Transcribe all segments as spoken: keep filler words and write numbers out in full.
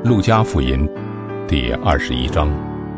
路加福音第二十一章。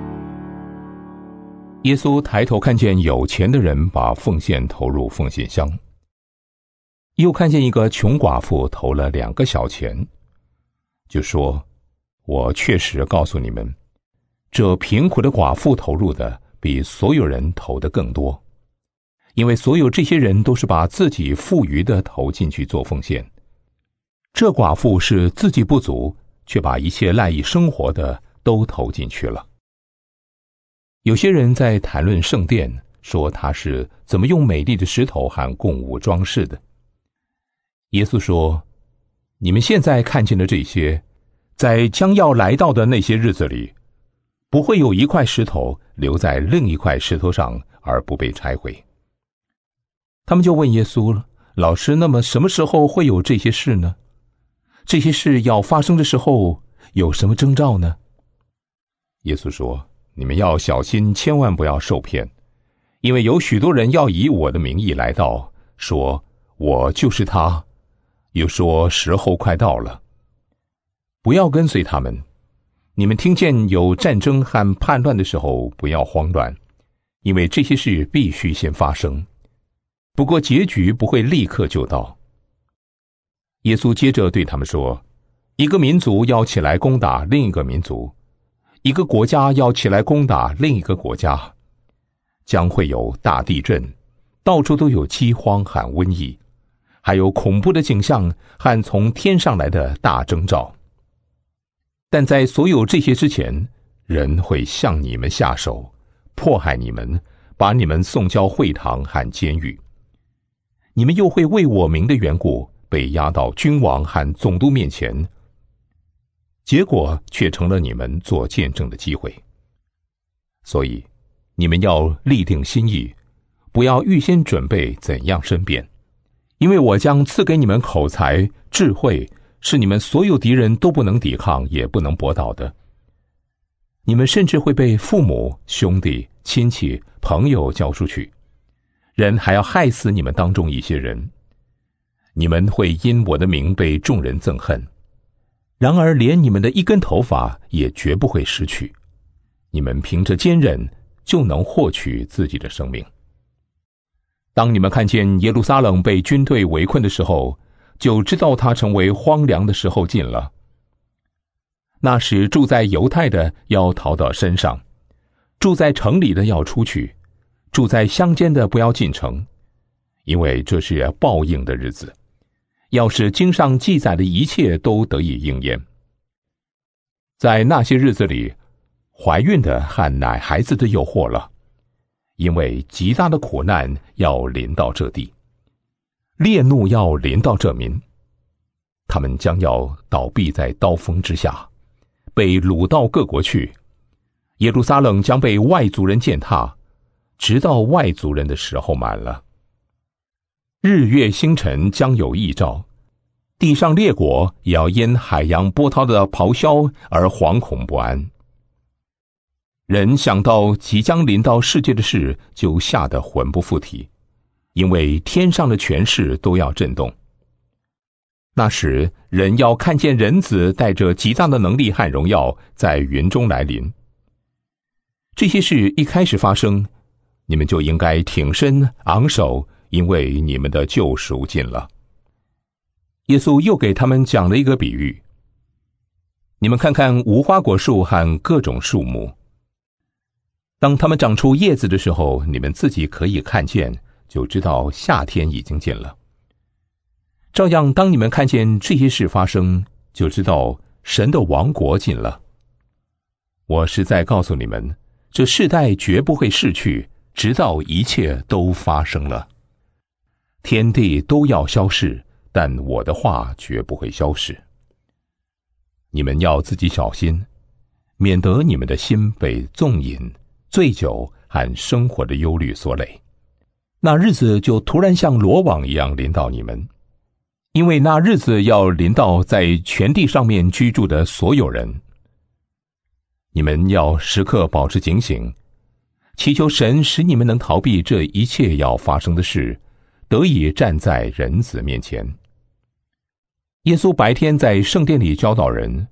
耶稣抬头看见有钱的人把奉献投入奉献箱，又看见一个穷寡妇投了两个小钱，就说：我确实告诉你们，这贫苦的寡妇投入的比所有人投的更多，因为所有这些人都是把自己富余的投进去做奉献，这寡妇是自己不足，却把一切赖以生活的都投进去了。有些人在谈论圣殿，说它是怎么用美丽的石头和供物装饰的。耶稣说：你们现在看见的这些，在将要来到的那些日子里，不会有一块石头留在另一块石头上而不被拆毁。他们就问耶稣了：老师，那么什么时候会有这些事呢？这些事要发生的时候有什么征兆呢？耶稣说：你们要小心，千万不要受骗，因为有许多人要以我的名义来到，说我就是他，又说时候快到了。不要跟随他们。你们听见有战争和叛乱的时候，不要慌乱，因为这些事必须先发生，不过结局不会立刻就到。耶稣接着对他们说：一个民族要起来攻打另一个民族，一个国家要起来攻打另一个国家，将会有大地震，到处都有饥荒和瘟疫，还有恐怖的景象和从天上来的大征兆。但在所有这些之前，人会向你们下手，迫害你们，把你们送交会堂和监狱。你们又会为我名的缘故被押到君王和总督面前，结果却成了你们做见证的机会。所以你们要立定心意，不要预先准备怎样申辩，因为我将赐给你们口才、智慧，是你们所有敌人都不能抵抗也不能驳倒的。你们甚至会被父母、兄弟、亲戚、朋友交出去，人还要害死你们当中一些人。你们会因我的名被众人憎恨，然而连你们的一根头发也绝不会失去。你们凭着坚忍就能获取自己的生命。当你们看见耶路撒冷被军队围困的时候，就知道它成为荒凉的时候近了。那时住在犹太的要逃到山上，住在城里的要出去，住在乡间的不要进城，因为这是报应的日子，要使经上记载的一切都得以应验。在那些日子里，怀孕的和奶孩子的有祸了，因为极大的苦难要临到这地，烈怒要临到这民，他们将要倒闭在刀锋之下，被掳到各国去。耶路撒冷将被外族人践踏，直到外族人的时候满了。日月星辰将有异兆，地上列国也要因海洋波涛的咆哮而惶恐不安。人想到即将临到世界的事，就吓得魂不附体，因为天上的权势都要震动。那时人要看见人子带着极大的能力和荣耀在云中来临。这些事一开始发生，你们就应该挺身昂首，因为你们的救赎近了。耶稣又给他们讲了一个比喻：你们看看无花果树和各种树木，当它们长出叶子的时候，你们自己可以看见，就知道夏天已经近了。照样，当你们看见这些事发生，就知道神的王国近了。我实在告诉你们，这世代绝不会逝去，直到一切都发生了。天地都要消逝，但我的话绝不会消逝。你们要自己小心，免得你们的心被纵饮、醉酒和生活的忧虑所累。那日子就突然像罗网一样临到你们，因为那日子要临到在全地上面居住的所有人。你们要时刻保持警醒，祈求神使你们能逃避这一切要发生的事，得以站在人子面前。耶稣白天在圣殿里教导人，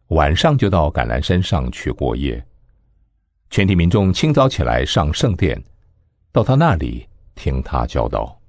晚上就到橄榄山上去过夜。全体民众清早起来上圣殿，到他那里听他教导。